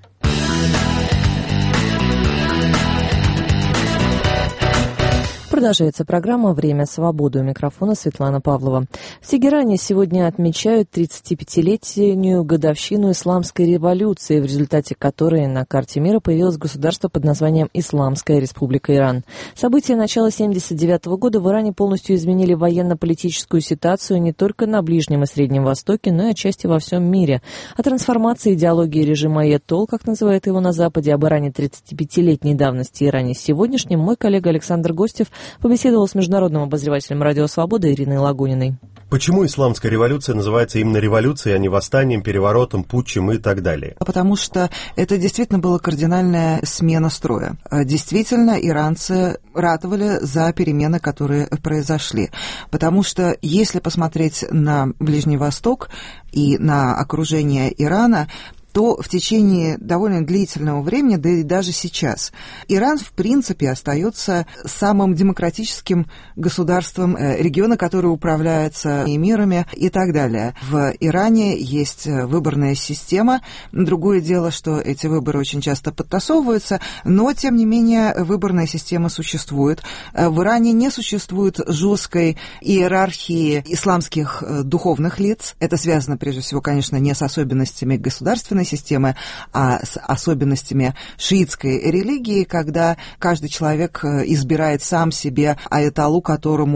Продолжается программа «Время свободы». У микрофона Светлана Павлова. В Тегеране сегодня отмечают тридцатипятилетнюю годовщину Исламской революции, в результате которой на карте мира появилось государство под названием Исламская Республика Иран. События начала семьдесят девятого года в Иране полностью изменили военно-политическую ситуацию не только на Ближнем и Среднем Востоке, но и отчасти во всем мире. О трансформации идеологии режима Аятолл, как называют его на Западе, об Иране тридцатипятилетней давности и Иране сегодняшнем мой коллега Александр Гостев побеседовал с международным обозревателем «Радио Свобода» Ириной Лагуниной. Почему исламская революция называется именно революцией, а не восстанием, переворотом, путчем и так далее? Потому что это действительно была кардинальная смена строя. Действительно, иранцы ратовали за перемены, которые произошли. Потому что если посмотреть на Ближний Восток и на окружение Ирана, то в течение довольно длительного времени, да и даже сейчас, Иран, в принципе, остается самым демократическим государством региона, который управляется эмирами и так далее. В Иране есть выборная система. Другое дело, что эти выборы очень часто подтасовываются, но, тем не менее, выборная система существует. В Иране не существует жесткой иерархии исламских духовных лиц. Это связано, прежде всего, конечно, не с особенностями государственной системы, а с особенностями шиитской религии, когда каждый человек избирает сам себе аятоллу, которому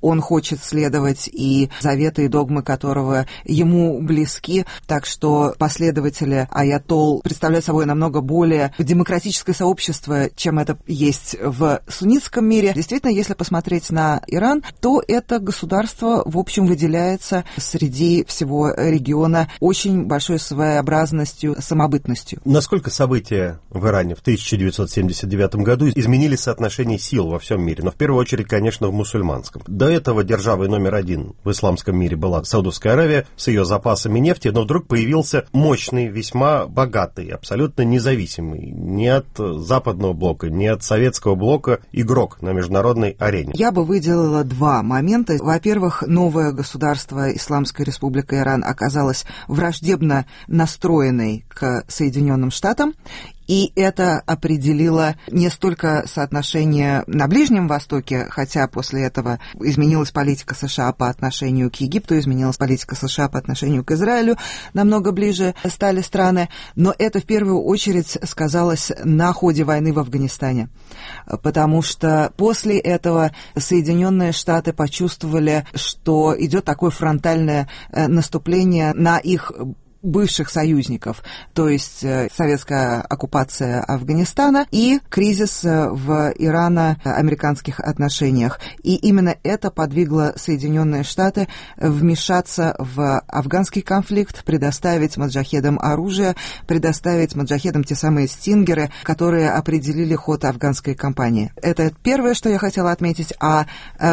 он хочет следовать и заветы и догмы которого ему близки, так что последователи аятолл представляют собой намного более демократическое сообщество, чем это есть в суннитском мире. Действительно, если посмотреть на Иран, то это государство, в общем, выделяется среди всего региона очень большой своеобразностью, самобытностью. Насколько события в Иране в тысяча девятьсот семьдесят девятом году изменили соотношение сил во всем мире, но в первую очередь, конечно, в мусульманском. До этого державой номер один в исламском мире была Саудовская Аравия с ее запасами нефти, но вдруг появился мощный, весьма богатый, абсолютно независимый ни от западного блока, ни от советского блока игрок на международной арене. Я бы выделила два момента. Во-первых, новое государство Исламская Республика Иран оказалось враждебно настроенной к Соединенным Штатам, и это определило не столько соотношение на Ближнем Востоке, хотя после этого изменилась политика США по отношению к Египту, изменилась политика США по отношению к Израилю, намного ближе стали страны, но это в первую очередь сказалось на ходе войны в Афганистане, потому что после этого Соединенные Штаты почувствовали, что идет такое фронтальное наступление на их бывших союзников, то есть советская оккупация Афганистана и кризис в ирано-американских отношениях. И именно это подвигло Соединенные Штаты вмешаться в афганский конфликт, предоставить маджахедам оружие, предоставить маджахедам те самые стингеры, которые определили ход афганской кампании. Это первое, что я хотела отметить. А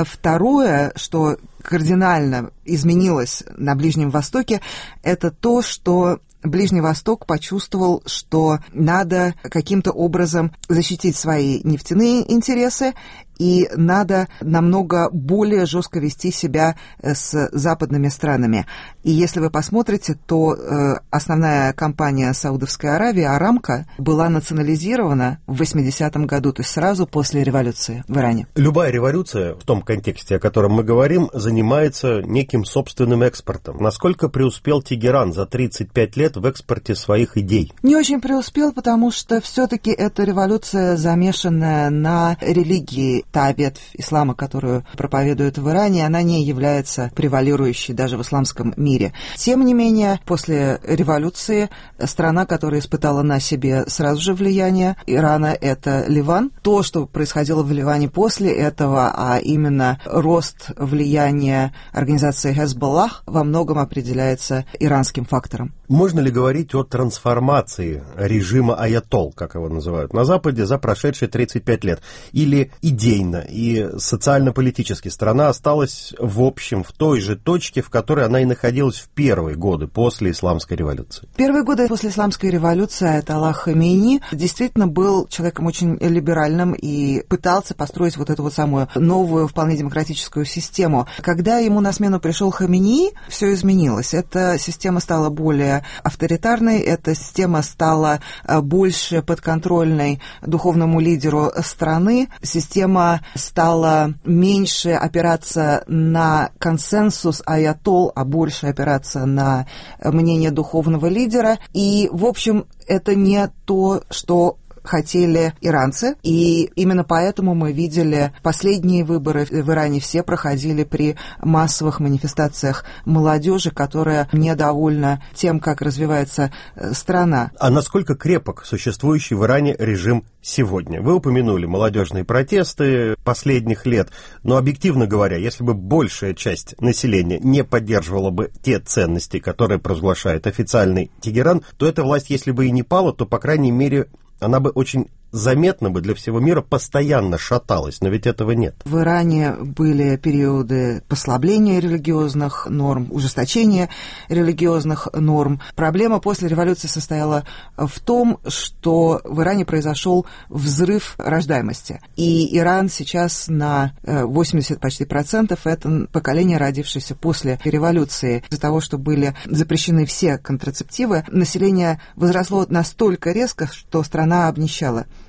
второе, что кардинально изменилось на Ближнем Востоке, это то, что Ближний Восток почувствовал, что надо каким-то образом защитить свои нефтяные интересы, и надо намного более жестко вести себя с западными странами. И если вы посмотрите, то э, основная компания Саудовской Аравии, Арамко, была национализирована в восьмидесятом году, то есть сразу после революции в Иране. Любая революция, в том контексте, о котором мы говорим, занимается неким собственным экспортом. Насколько преуспел Тегеран за тридцать пять лет в экспорте своих идей? Не очень преуспел, потому что все-таки эта революция, замешанная на религии, та ветвь ислама, которую проповедуют в Иране, она не является превалирующей даже в исламском мире. Тем не менее, после революции страна, которая испытала на себе сразу же влияние Ирана, это Ливан. То, что происходило в Ливане после этого, а именно рост влияния организации Хезболлах, во многом определяется иранским фактором. Можно ли говорить о трансформации режима аятолл, как его называют, на Западе за прошедшие тридцать пять лет? Или идейно и социально-политически страна осталась в общем в той же точке, в которой она и находилась в первые годы после Исламской революции? Первые годы после Исламской революции Аятолла Хамейни действительно был человеком очень либеральным и пытался построить вот эту вот самую новую, вполне демократическую систему. Когда ему на смену пришел Хамейни, все изменилось. Эта система стала более авторитарной, эта система стала больше подконтрольной духовному лидеру страны, система стала меньше опираться на консенсус аятолл, а больше опираться на мнение духовного лидера. И, в общем, это не то, что хотели иранцы, и именно поэтому мы видели последние выборы в Иране, все проходили при массовых манифестациях молодежи, которая недовольна тем, как развивается страна. А насколько крепок существующий в Иране режим сегодня? Вы упомянули молодежные протесты последних лет, но объективно говоря, если бы большая часть населения не поддерживала бы те ценности, которые провозглашает официальный Тегеран, то эта власть, если бы и не пала, то, по крайней мере, она бы очень заметно бы для всего мира постоянно шаталась, но ведь этого нет. В Иране были периоды послабления религиозных норм, ужесточения религиозных норм. Проблема после революции состояла в том, что в Иране произошел взрыв рождаемости. И Иран сейчас на восемьдесят почти процентов это поколение, родившееся после революции. Из-за того, что были запрещены все контрацептивы, население возросло настолько резко, что страна обнищала.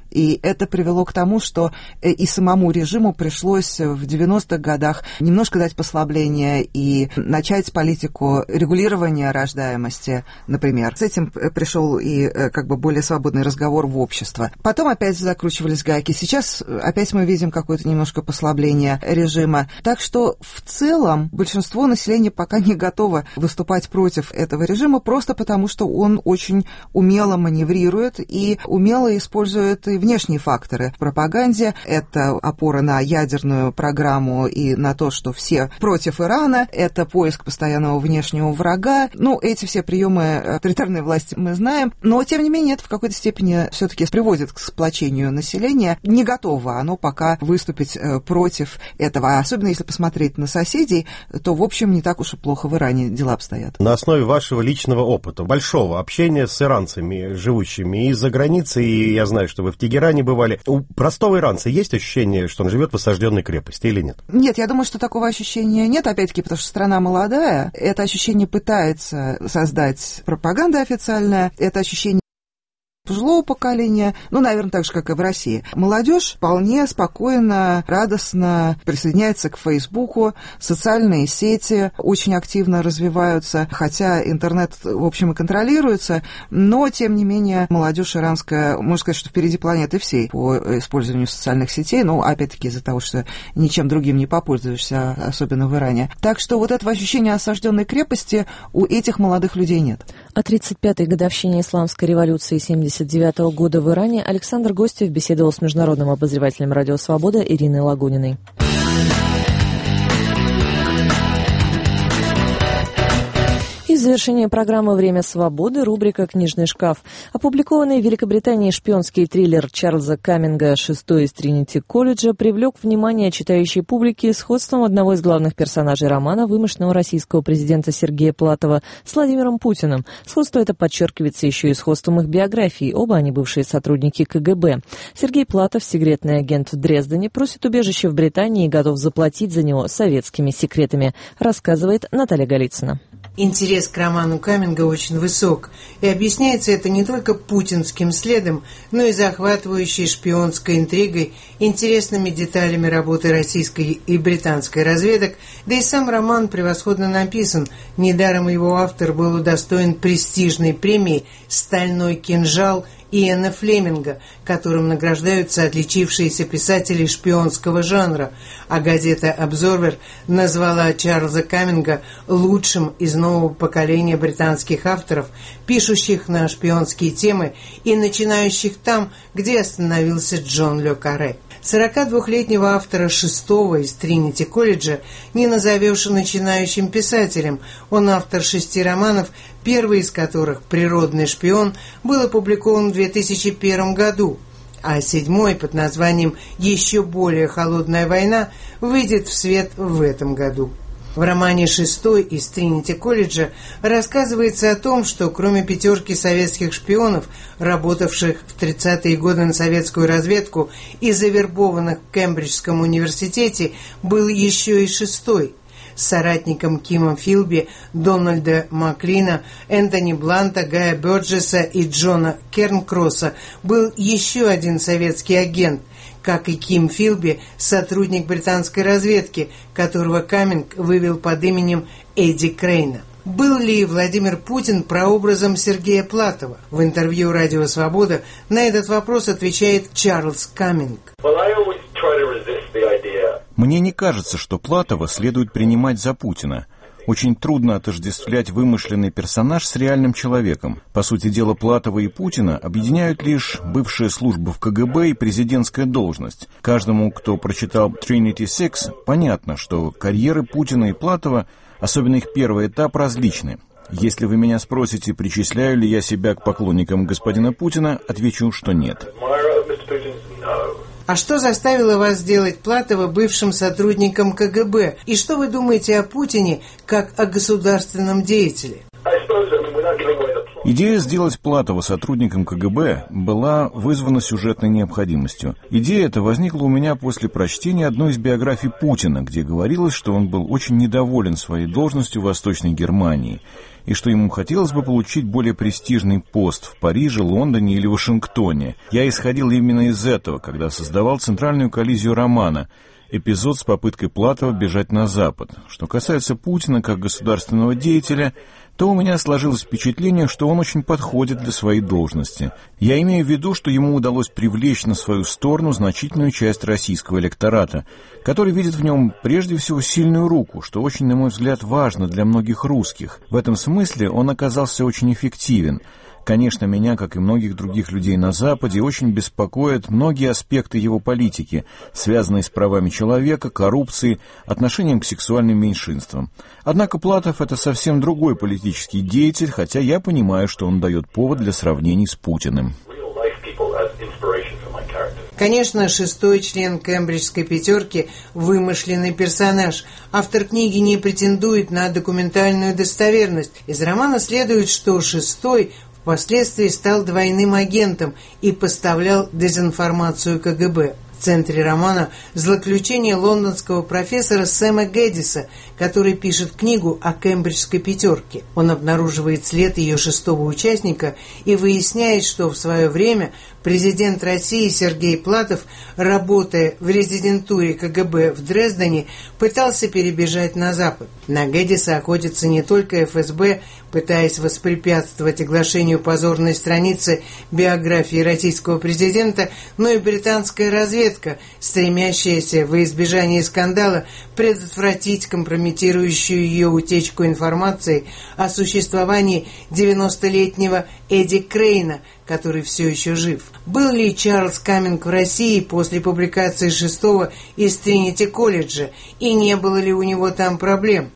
И это привело к тому, что и самому режиму пришлось в девяностых годах немножко дать послабление и начать политику регулирования рождаемости, например. С этим пришел и как бы более свободный разговор в обществе. Потом опять закручивались гайки. Сейчас опять мы видим какое-то немножко послабление режима. Так что в целом большинство населения пока не готово выступать против этого режима, просто потому что он очень умело маневрирует и умело использует и внешние факторы в пропаганде. Это опора на ядерную программу и на то, что все против Ирана, это поиск постоянного внешнего врага. Ну, эти все приемы авторитарной власти мы знаем, но, тем не менее, это в какой-то степени все-таки приводит к сплочению населения. Не готово оно пока выступить против этого. А особенно если посмотреть на соседей, то, в общем, не так уж и плохо в Иране дела обстоят. На основе вашего личного опыта, большого общения с иранцами, живущими из-за границы, и я знаю, что вы в Тегеране бывали, у простого иранца есть ощущение, что он живет в осажденной крепости или нет? Нет, я думаю, что такого ощущения нет, опять-таки, потому что страна молодая. Это ощущение пытается создать пропаганда официальная, это ощущение пожилого поколения, ну, наверное, так же, как и в России. Молодежь вполне спокойно, радостно присоединяется к Фейсбуку, социальные сети очень активно развиваются, хотя интернет, в общем, и контролируется, но, тем не менее, молодежь иранская, можно сказать, что впереди планеты всей по использованию социальных сетей, ну, опять-таки, из-за того, что ничем другим не попользуешься, особенно в Иране. Так что вот этого ощущения осажденной крепости у этих молодых людей нет. О тридцать пятой годовщине исламской революции семьдесят девятого года в Иране Александр Гостев беседовал с международным обозревателем «Радио Свобода» Ириной Лагуниной. И в завершение программы «Время свободы» рубрика «Книжный шкаф». Опубликованный в Великобритании шпионский триллер Чарльза Камминга «Шестой из Тринити-колледжа» привлек внимание читающей публики сходством одного из главных персонажей романа вымышленного российского президента Сергея Платова с Владимиром Путиным. Сходство это подчеркивается еще и сходством их биографий. Оба они бывшие сотрудники ка гэ бэ. Сергей Платов, секретный агент в Дрездене, просит убежище в Британии и готов заплатить за него советскими секретами, рассказывает Наталья Голицына. Интерес к роману Камминга очень высок, и объясняется это не только путинским следом, но и захватывающей шпионской интригой, интересными деталями работы российской и британской разведок, да и сам роман превосходно написан. Недаром его автор был удостоен престижной премии «Стальной кинжал» Иэна Флеминга, которым награждаются отличившиеся писатели шпионского жанра, а газета «Обзорвер» назвала Чарльза Камминга лучшим из нового поколения британских авторов, пишущих на шпионские темы и начинающих там, где остановился Джон Ле Карре. сорокадвухлетнего автора шестого из Тринити-колледжа не назовешь начинающим писателем. Он автор шести романов, первый из которых «Природный шпион» был опубликован в две тысячи первом году, а седьмой под названием «Еще более холодная война» выйдет в свет в этом году. В романе «Шестой» из Тринити-колледжа рассказывается о том, что кроме пятерки советских шпионов, работавших в тридцатые годы на советскую разведку и завербованных в Кембриджском университете, был еще и шестой. С соратником Кимом Филби, Дональда Маклина, Энтони Бланта, Гая Бёрджеса и Джона Кернкросса был еще один советский агент, как и Ким Филби, сотрудник британской разведки, которого Камминг вывел под именем Эдди Крейна. Был ли Владимир Путин прообразом Сергея Платова? В интервью «Радио Свобода» на этот вопрос отвечает Чарльз Камминг. Мне не кажется, что Платова следует принимать за Путина. Очень трудно отождествлять вымышленный персонаж с реальным человеком. По сути дела, Платова и Путина объединяют лишь бывшая служба в ка гэ бэ и президентская должность. Каждому, кто прочитал Trinity Six, понятно, что карьеры Путина и Платова, особенно их первый этап, различны. Если вы меня спросите, причисляю ли я себя к поклонникам господина Путина, отвечу, что нет. А что заставило вас сделать Платова бывшим сотрудником ка гэ бэ? И что вы думаете о Путине как о государственном деятеле? Идея сделать Платова сотрудником КГБ была вызвана сюжетной необходимостью. Идея эта возникла у меня после прочтения одной из биографий Путина, где говорилось, что он был очень недоволен своей должностью в Восточной Германии, и что ему хотелось бы получить более престижный пост в Париже, Лондоне или Вашингтоне. Я исходил именно из этого, когда создавал центральную коллизию романа, эпизод с попыткой Платова бежать на Запад. Что касается Путина как государственного деятеля, то у меня сложилось впечатление, что он очень подходит для своей должности. Я имею в виду, что ему удалось привлечь на свою сторону значительную часть российского электората, который видит в нем прежде всего сильную руку, что очень, на мой взгляд, важно для многих русских. В этом смысле он оказался очень эффективен. Конечно, меня, как и многих других людей на Западе, очень беспокоят многие аспекты его политики, связанные с правами человека, коррупцией, отношением к сексуальным меньшинствам. Однако Платов — это совсем другой политический деятель, хотя я понимаю, что он дает повод для сравнений с Путиным. Конечно, шестой член кембриджской пятерки – вымышленный персонаж. Автор книги не претендует на документальную достоверность. Из романа следует, что шестой впоследствии стал двойным агентом и поставлял дезинформацию КГБ. В центре романа злоключение лондонского профессора Сэма Гэддиса, который пишет книгу о кембриджской пятерке. Он обнаруживает след ее шестого участника и выясняет, что в свое время президент России Сергей Платов, работая в резидентуре КГБ в Дрездене, пытался перебежать на Запад. На Гэддиса охотится не только эф эс бэ, пытаясь воспрепятствовать оглашению позорной страницы биографии российского президента, но и британская разведка, стремящаяся во избежание скандала предотвратить компрометирующую ее утечку информации о существовании девяностолетнего Эдди Крейна, который все еще жив. Был ли Чарльз Каминг в России после публикации шестого из Тринити-колледжа, и не было ли у него там проблем?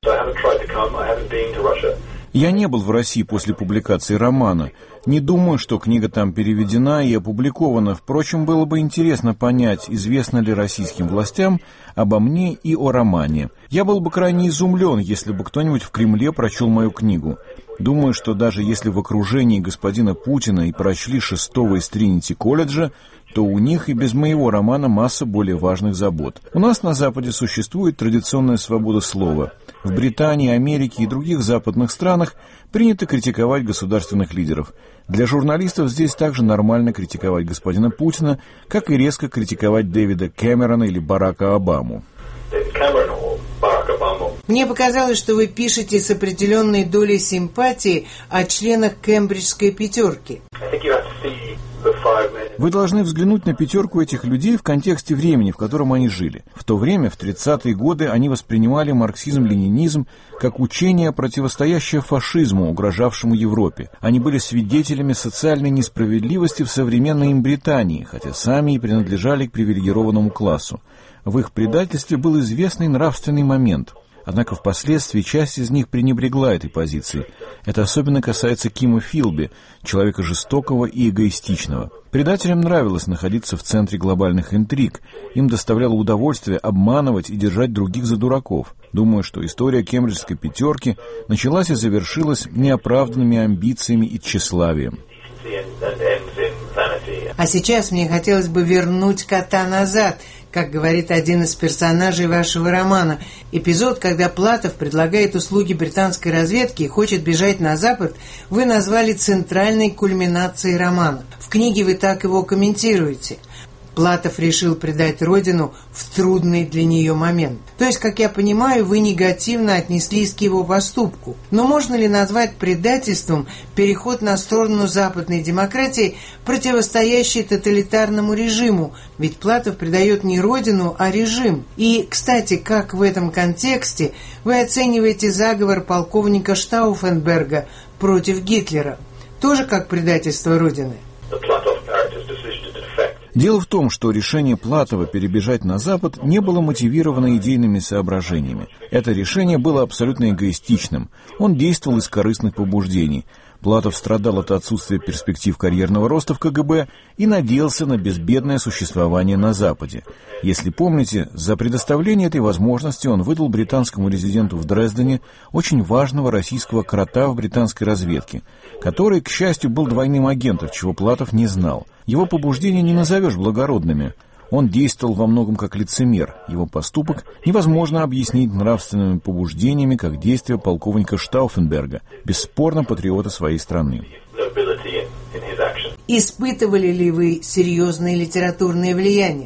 Я не был в России после публикации романа. Не думаю, что книга там переведена и опубликована. Впрочем, было бы интересно понять, известно ли российским властям обо мне и о романе. Я был бы крайне изумлен, если бы кто-нибудь в Кремле прочел мою книгу. Думаю, что даже если в окружении господина Путина и прочли шестого из Тринити-колледжа, то у них и без моего романа масса более важных забот. У нас на Западе существует традиционная свобода слова. В Британии, Америке и других западных странах принято критиковать государственных лидеров. Для журналистов здесь также нормально критиковать господина Путина, как и резко критиковать Дэвида Кэмерона или Барака Обаму. Мне показалось, что вы пишете с определенной долей симпатии о членах кембриджской пятерки. Вы должны взглянуть на пятерку этих людей в контексте времени, в котором они жили. В то время, в тридцатые годы, они воспринимали марксизм-ленинизм как учение, противостоящее фашизму, угрожавшему Европе. Они были свидетелями социальной несправедливости в современной им Британии, хотя сами и принадлежали к привилегированному классу. В их предательстве был известный нравственный момент. Однако впоследствии часть из них пренебрегла этой позицией. Это особенно касается Кима Филби, человека жестокого и эгоистичного. Предателям нравилось находиться в центре глобальных интриг. Им доставляло удовольствие обманывать и держать других за дураков. Думаю, что история кембриджской пятерки началась и завершилась неоправданными амбициями и тщеславием. А сейчас мне хотелось бы вернуть кота назад, как говорит один из персонажей вашего романа. Эпизод, когда Платов предлагает услуги британской разведки и хочет бежать на Запад, вы назвали центральной кульминацией романа. В книге вы так его комментируете. Платов решил предать родину в трудный для нее момент. То есть, как я понимаю, вы негативно отнеслись к его поступку. Но можно ли назвать предательством переход на сторону западной демократии, противостоящей тоталитарному режиму? Ведь Платов предает не родину, а режим. И, кстати, как в этом контексте вы оцениваете заговор полковника Штауфенберга против Гитлера? Тоже как предательство родины? Дело в том, что решение Платова перебежать на Запад не было мотивировано идейными соображениями. Это решение было абсолютно эгоистичным. Он действовал из корыстных побуждений. Платов страдал от отсутствия перспектив карьерного роста в ка гэ бэ и надеялся на безбедное существование на Западе. Если помните, за предоставление этой возможности он выдал британскому резиденту в Дрездене очень важного российского крота в британской разведке, который, к счастью, был двойным агентом, чего Платов не знал. Его побуждения не назовешь благородными. Он действовал во многом как лицемер. Его поступок невозможно объяснить нравственными побуждениями, как действия полковника Штауфенберга, бесспорно патриота своей страны. Испытывали ли вы серьезное литературное влияние?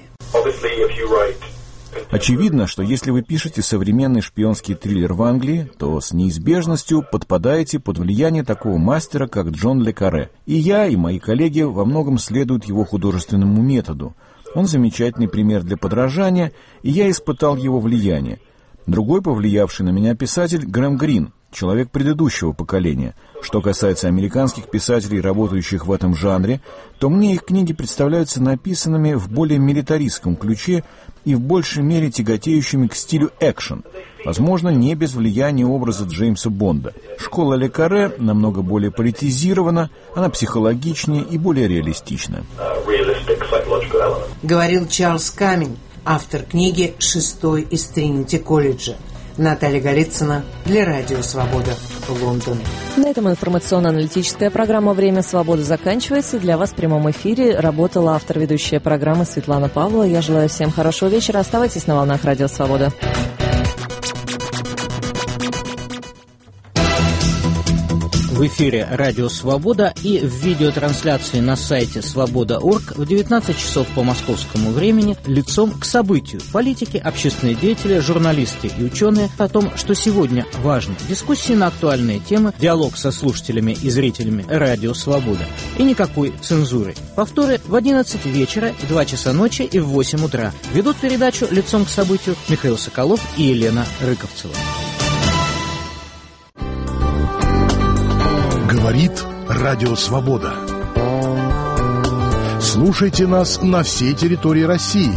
Очевидно, что если вы пишете современный шпионский триллер в Англии, то с неизбежностью подпадаете под влияние такого мастера, как Джон ле Карре. И я, и мои коллеги во многом следуют его художественному методу. Он замечательный пример для подражания, и я испытал его влияние. Другой повлиявший на меня писатель Грэм Грин, человек предыдущего поколения. Что касается американских писателей, работающих в этом жанре, то мне их книги представляются написанными в более милитаристском ключе и в большей мере тяготеющими к стилю экшен. Возможно, не без влияния образа Джеймса Бонда. Школа ле Карре намного более политизирована, она психологичнее и более реалистична. Говорил Чарльз Камень, автор книги «Шестой из Тринити-колледжа». Наталья Голицына для Радио Свобода, Лондон. На этом информационно-аналитическая программа «Время свободы» заканчивается. Для вас в прямом эфире работала автор ведущая программы Светлана Павлова. Я желаю всем хорошего вечера. Оставайтесь на волнах Радио Свобода. В эфире «Радио Свобода» и в видеотрансляции на сайте свобода точка орг в девятнадцать часов по московскому времени лицом к событию. Политики, общественные деятели, журналисты и ученые о том, что сегодня важно. Дискуссии на актуальные темы, диалог со слушателями и зрителями «Радио Свобода». И никакой цензуры. Повторы в одиннадцать вечера, в два часа ночи и в восемь утра. Ведут передачу «Лицом к событию» Михаил Соколов и Елена Рыковцева. Говорит Радио Свобода. Слушайте нас на всей территории России.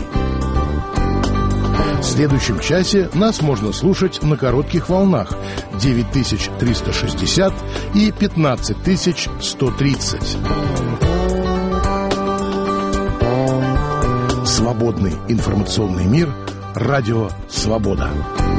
В следующем часе нас можно слушать на коротких волнах девять тысяч триста шестьдесят и пятнадцать тысяч сто тридцать. Свободный информационный мир. Радио Свобода.